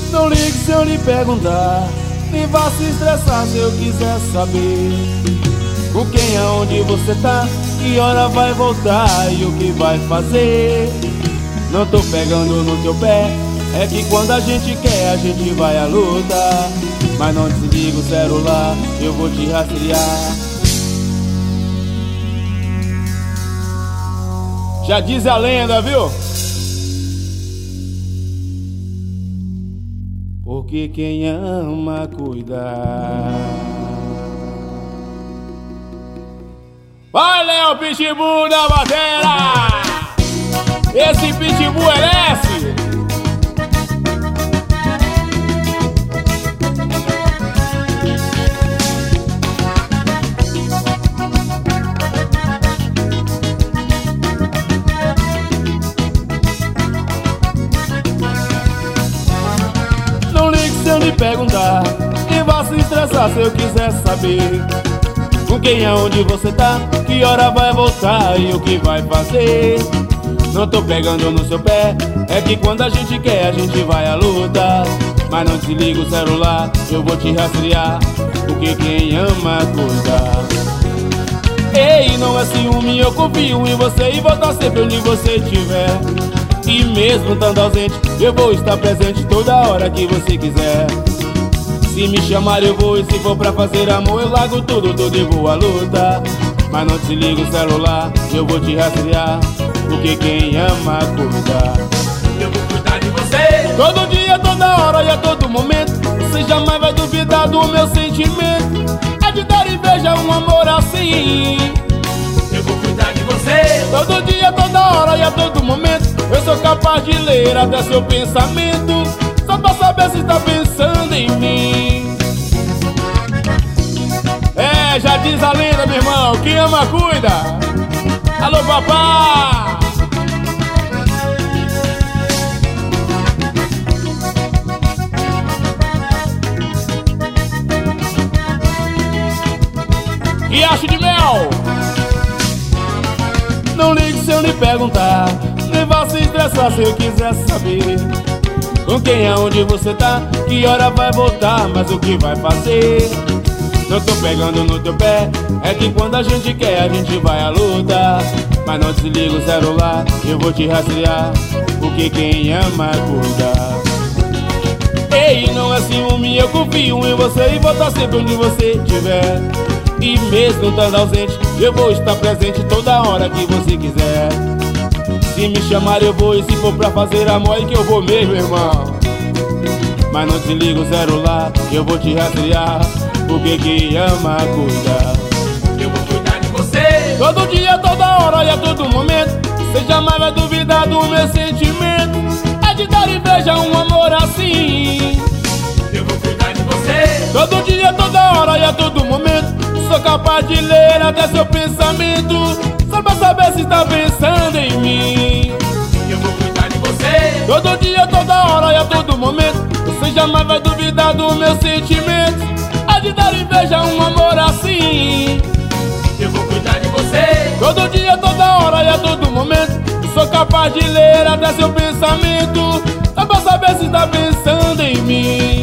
Não ligue se eu lhe perguntar, nem vá se estressar se eu quiser saber com quem, aonde você tá, que hora vai voltar e o que vai fazer. Não tô pegando no teu pé, é que quando a gente quer a gente vai à luta. Mas não desliga o celular, eu vou te rastrear. Já diz a lenda, viu? Porque quem ama cuida. Vai, Léo Pitbull da batera! Esse Pitbull merece! Não ligue se eu lhe perguntar, e vá se estressar se eu quiser saber com quem, aonde você tá, que hora vai voltar e o que vai fazer. Não tô pegando no seu pé, é que quando a gente quer a gente vai à luta. Mas não desliga o celular, eu vou te rastrear, porque quem ama cuida. Ei, não é ciúme, eu confio em você e vou estar sempre onde você estiver. E mesmo estando ausente, eu vou estar presente toda hora que você quiser. Se me chamar eu vou, e se for pra fazer amor eu largo tudo e vou à luta. Mas não desliga o celular, eu vou te rastrear, porque quem ama cuida. Eu vou cuidar de você todo dia, toda hora e a todo momento. Você jamais vai duvidar do meu sentimento. É de dar inveja um amor assim. Eu vou cuidar de você todo dia, toda hora e a todo momento. Eu sou capaz de ler até seu pensamento, só pra saber se tá pensando em mim. É, já diz a lenda, meu irmão, quem ama cuida. Alô, papá! Riacho de Mel! Não ligue se eu lhe perguntar, nem vá se estressar se eu quiser saber com quem, aonde você tá, que hora vai voltar, mas o que vai fazer. Não tô pegando no teu pé, é que quando a gente quer a gente vai à luta. Mas não desliga o celular, eu vou te rastrear, porque quem ama cuida. Ei, não é ciúme, eu confio em você e vou estar sempre onde você estiver. E mesmo estando ausente, eu vou estar presente toda hora que você quiser. Se me chamar eu vou, e se for pra fazer amor é que eu vou mesmo, irmão. Mas não desliga o celular, eu vou te rastrear, porque quem ama cuida. Eu vou cuidar de você todo dia, toda hora e a todo momento. Você jamais vai duvidar do meu sentimento. É de dar inveja um amor assim. Eu vou cuidar de você todo dia, toda hora e a todo momento. Sou capaz de ler até seu pensamento, só pra saber se tá pensando em mim. Eu vou cuidar de você todo dia, toda hora e a todo momento. Você jamais vai duvidar do meu sentimento. Há de dar inveja um amor assim. Eu vou cuidar de você todo dia, toda hora e a todo momento. Sou capaz de ler até seu pensamento, só pra saber se tá pensando em mim.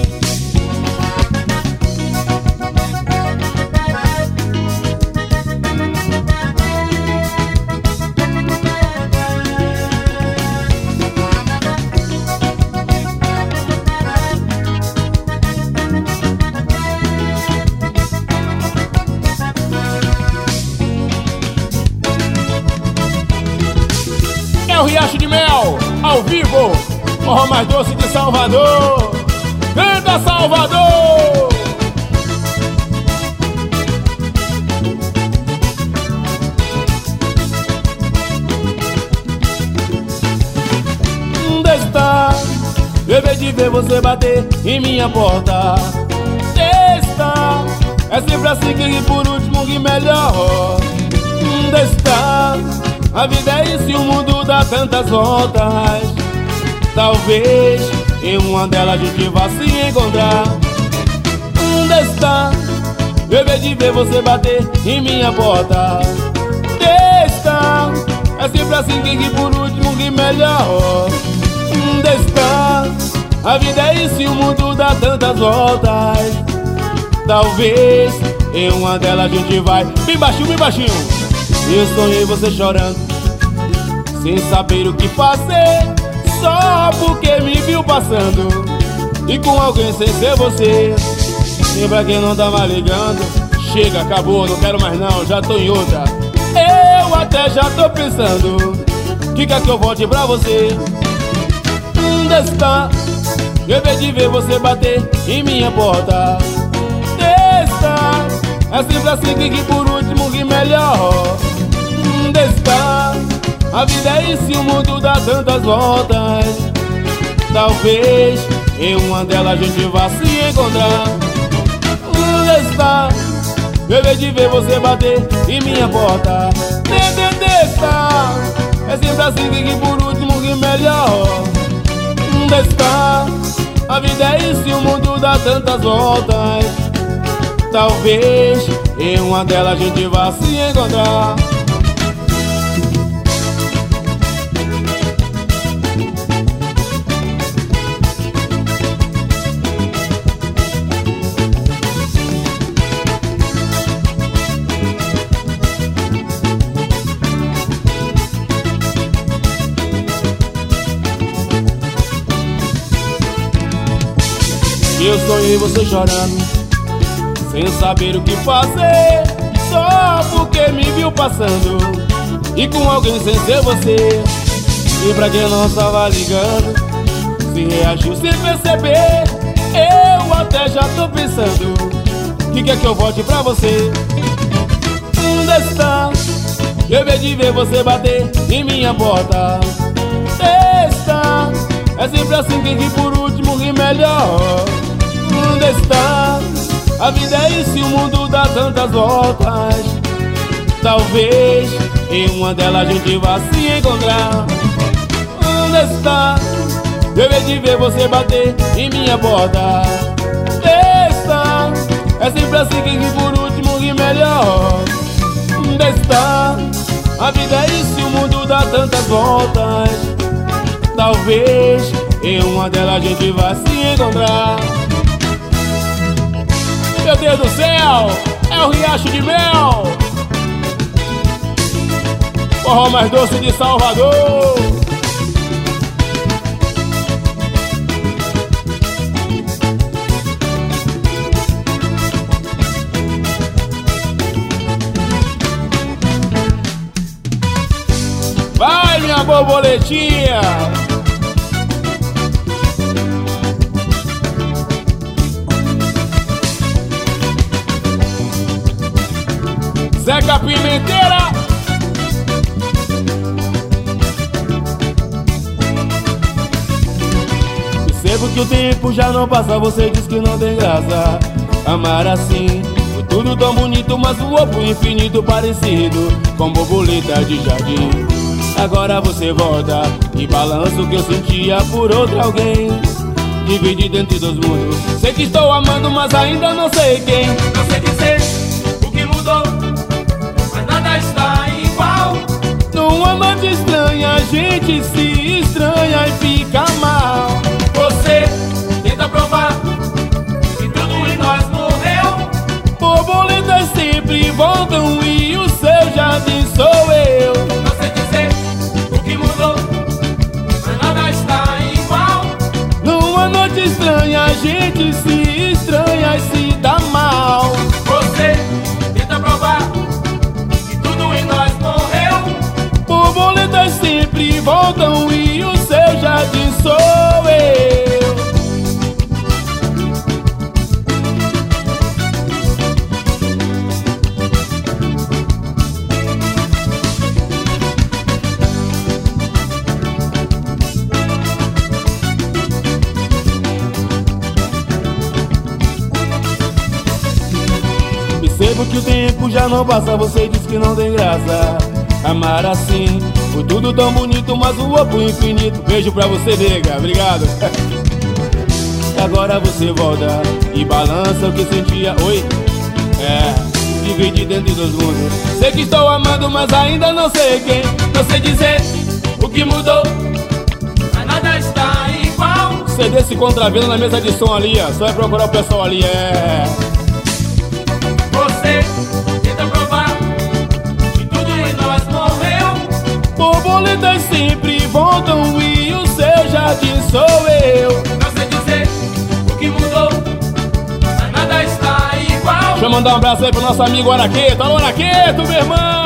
É o Riacho de Mel, ao vivo, forró mais doce de Salvador. Canta, Salvador! Onde está? Bebê de ver você bater em minha porta. Está, é sempre assim que por último que melhor. Onde está? A vida é isso e o mundo dá tantas voltas. Talvez em uma delas a gente vá se encontrar. Onde está? Bebê de ver você bater em minha porta. Está, é sempre assim que por último que melhor. Onde está? A vida é isso e o mundo dá tantas voltas. Talvez em uma delas a gente vai. Bem baixinho, bem baixinho. Eu sonhei você chorando, sem saber o que fazer, só porque me viu passando e com alguém sem ser você. E pra quem não tava ligando, chega, acabou, não quero mais não, já tô em outra. Eu até já tô pensando que quer que eu volte pra você. Onde está? Eu vejo de ver você bater em minha porta. Está, é sempre assim que por último que melhor. Onde está? A vida é isso e o mundo dá tantas voltas. Talvez em uma delas a gente vá se encontrar. Onde está? Eu vejo de ver você bater em minha porta. Onde está? É sempre assim que por último que melhor. Onde está? A vida é isso e o mundo dá tantas voltas. Talvez em uma delas a gente vá se encontrar. Eu sonhei você chorando, sem saber o que fazer, só porque me viu passando e com alguém sem ser você. E pra quem não estava ligando, se reagiu sem perceber. Eu até já tô pensando que quer que eu volte pra você. Onde está? Eu vejo de ver você bater em minha porta. Está, é sempre assim que por último ri melhor. Onde está? A vida é isso e o mundo dá tantas voltas. Talvez em uma delas a gente vá se encontrar. Onde está? Eu vejo de ver você bater em minha porta. Está, é sempre assim que por último ri melhor. Onde está? A vida é isso e o mundo dá tantas voltas. Talvez em uma delas a gente vá se encontrar. Meu Deus do céu, é o Riacho de Mel, forró mais doce de Salvador. Vai, minha borboletinha. Zeca Pimenteira. Percebo que o tempo já não passa, você diz que não tem graça. Amar assim, foi tudo tão bonito, mas voou pro infinito parecido com borboleta de jardim. Agora você volta e balança o que eu sentia por outro alguém. Dividido entre dois mundos, sei que estou amando, mas ainda não sei quem. Não sei dizer o que mudou, mas nada está igual. Numa noite estranha a gente se estranha e fica mal. Você tenta provar que tudo em nós morreu. Borboletas sempre voltam e o seu jardim sou eu. Não sei dizer o que mudou, mas nada está igual. Numa noite estranha a gente se estranha e se dá mal. Você tenta provar que tudo em nós morreu. Borboletas sempre voltam e o seu jardim sou eu. Percebo que o tempo já não passa, você diz que não tem graça. Amar assim, foi tudo tão bonito, mas voou pro infinito. Beijo pra você, nega, obrigado. Agora você volta e balança o que sentia. Oi? Dividido entre dois mundos. Sei que estou amando, mas ainda não sei quem. Não sei dizer o que mudou, mas nada está igual. CD se contravendo na mesa de som ali, ó. Só vai procurar o pessoal ali, Você tenta provar que tudo em nós morreu. Borboletas sempre voltam e o seu jardim sou eu. Não sei dizer o que mudou, mas nada está igual. Deixa eu mandar um abraço aí pro nosso amigo Araqueto. Alô, Araqueto, meu irmão!